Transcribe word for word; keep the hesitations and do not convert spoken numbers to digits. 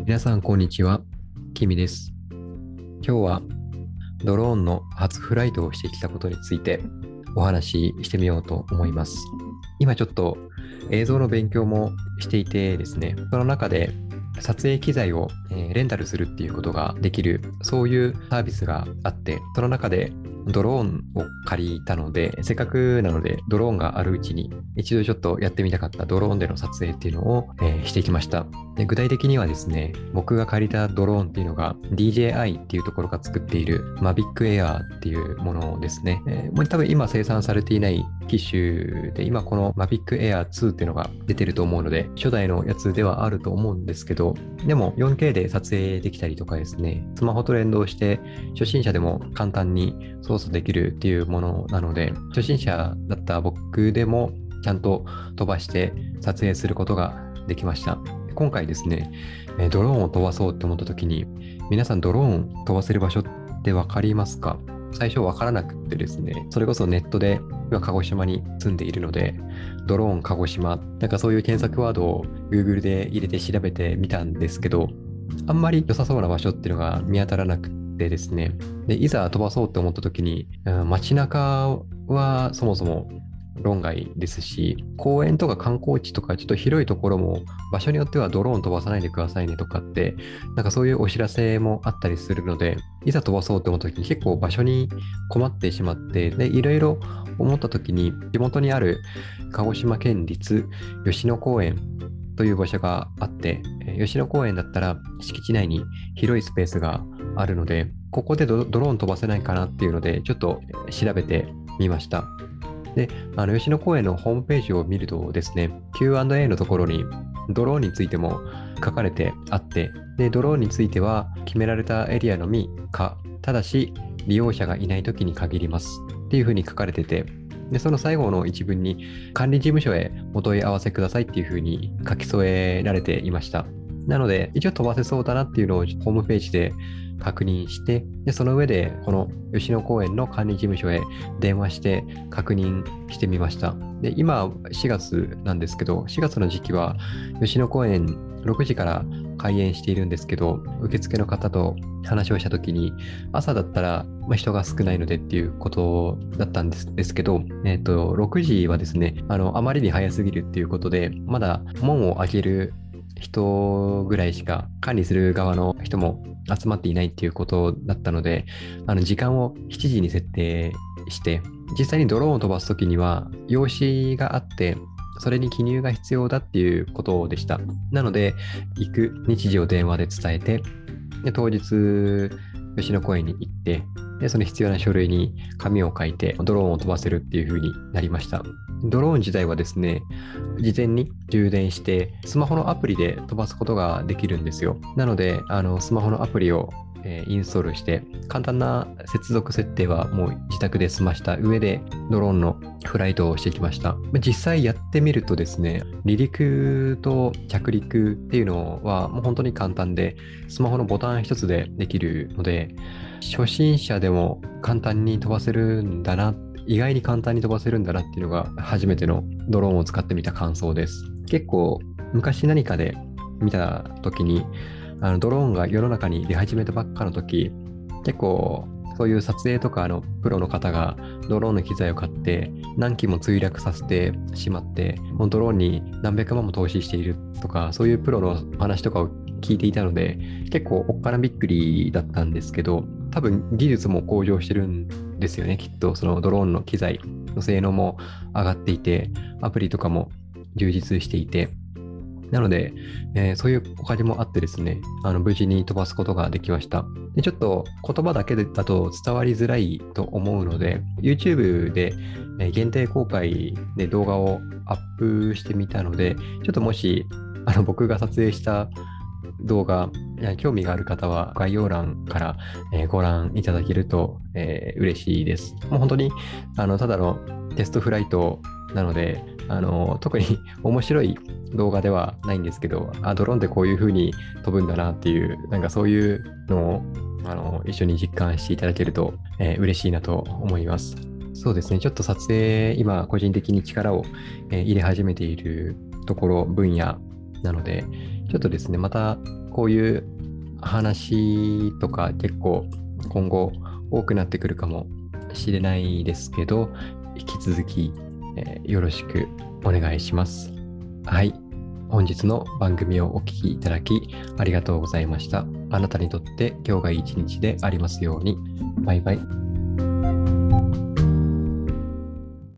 皆さん、こんにちは。キミです。今日はドローンの初フライトをしてきたことについてお話ししてみようと思います。今ちょっと映像の勉強もしていてですね、その中で撮影機材をえーレンタルするっていうことができる、そういうサービスがあって、その中でドローンを借りたので、せっかくなのでドローンがあるうちに一度ちょっとやってみたかったドローンでの撮影っていうのを、えーしてきました。で、具体的にはですね、僕が借りたドローンっていうのが ディージェーアイ っていうところが作っている Mavic Air っていうものですね。えーもう多分今生産されていない機種で、今この Mavic Air ツーっていうのが出てると思うので、初代のやつではあると思うんですけど、でも よんケー で撮影できたりとかですね、スマホと連動して初心者でも簡単に操作できるっていうものなので、初心者だった僕でもちゃんと飛ばして撮影することができました。今回ですね、えードローンを飛ばそうって思った時に、皆さんドローン飛ばせる場所ってわかりますか？最初わからなくってですね、それこそネットで、今鹿児島に住んでいるので、ドローン鹿児島、なんかそういう検索ワードを Google で入れて調べてみたんですけど、あんまり良さそうな場所っていうのが見当たらなくてですね、で、いざ飛ばそうって思った時に、うん街中はそもそも論外ですし、公園とか観光地とかちょっと広いところも場所によってはドローン飛ばさないでくださいねとかって、なんかそういうお知らせもあったりするので、いざ飛ばそうって思った時に結構場所に困ってしまって、で、いろいろ思った時に地元にある鹿児島県立吉野公園という場所があって、えー吉野公園だったら敷地内に広いスペースがあるので、ここでドドローン飛ばせないかなっていうので、ちょっと調べてみました。で、あの吉野公園のホームページを見るとですね、キューアンドエー のところにドローンについても書かれてあって、で、ドローンについては決められたエリアのみか、ただし利用者がいないときに限りますっていうふうに書かれてて、で、その最後の一文に管理事務所へお問い合わせくださいっていうふうに書き添えられていました。なので、一応飛ばせそうだなっていうのをホームページで確認して、で、その上で、この吉野公園の管理事務所へ電話して確認してみました。で、今しがつなんですけど、しがつの時期は吉野公園ろくじから開園しているんですけど、受付の方と話をしたときに、朝だったら、まあ、人が少ないのでっていうことだったんですですけど、えっと、ろくじはですね、あの、あまりに早すぎるっていうことで、まだ門を開ける人ぐらいしか、管理する側の人も集まっていないっていうことだったので、あの時間をしちじに設定して、実際にドローンを飛ばすときには、用紙があって、それに記入が必要だっていうことでした。なので、行く日時を電話で伝えて、で当日、吉野公園に行って、でその必要な書類に紙を書いて、ドローンを飛ばせるっていう風になりました。ドローン自体はですね、事前に充電して、スマホのアプリで飛ばすことができるんですよ。なので、あのスマホのアプリをえーインストールして、簡単な接続設定はもう自宅で済ました上で、ドローンのフライトをしてきました。実際やってみるとですね、離陸と着陸っていうのはもう本当に簡単で、スマホのボタン一つでできるので、初心者でも簡単に飛ばせるんだな、意外に簡単に飛ばせるんだなっていうのが初めてのドローンを使ってみた感想です。結構昔何かで見た時に、あのドローンが世の中に出始めたばっかの時、結構そういう撮影とかのプロの方がドローンの機材を買って何機も墜落させてしまって、もうドローンに何百万も投資しているとか、そういうプロの話とかを聞いていたので、結構おっかなびっくりだったんですけど、多分技術も向上してるんですよね。きっとそのドローンの機材の性能も上がっていて、アプリとかも充実していて、なので、えーそういうおかげもあってですね、あの無事に飛ばすことができました。で、ちょっと言葉だけだと伝わりづらいと思うので、YouTube でえー限定公開で動画をアップしてみたので、ちょっともしあの僕が撮影した動画、いや興味がある方は概要欄から、えーご覧いただけると、えー嬉しいです。もう本当にあのただのテストフライトなので、あの特に面白い動画ではないんですけど、あ、ドローンってこういう風に飛ぶんだなっていう、なんかそういうのをあの一緒に実感していただけると、えー嬉しいなと思います。そうですね、ちょっと撮影、今個人的に力を、えー入れ始めているところ、分野なので、ちょっちょっとですね、またこういう話とか結構今後多くなってくるかもしれないですけど、引き続き、えーよろしくお願いします。はい。本日の番組をお聞きいただきありがとうございました。あなたにとって今日がいい一日でありますように。バイバイ。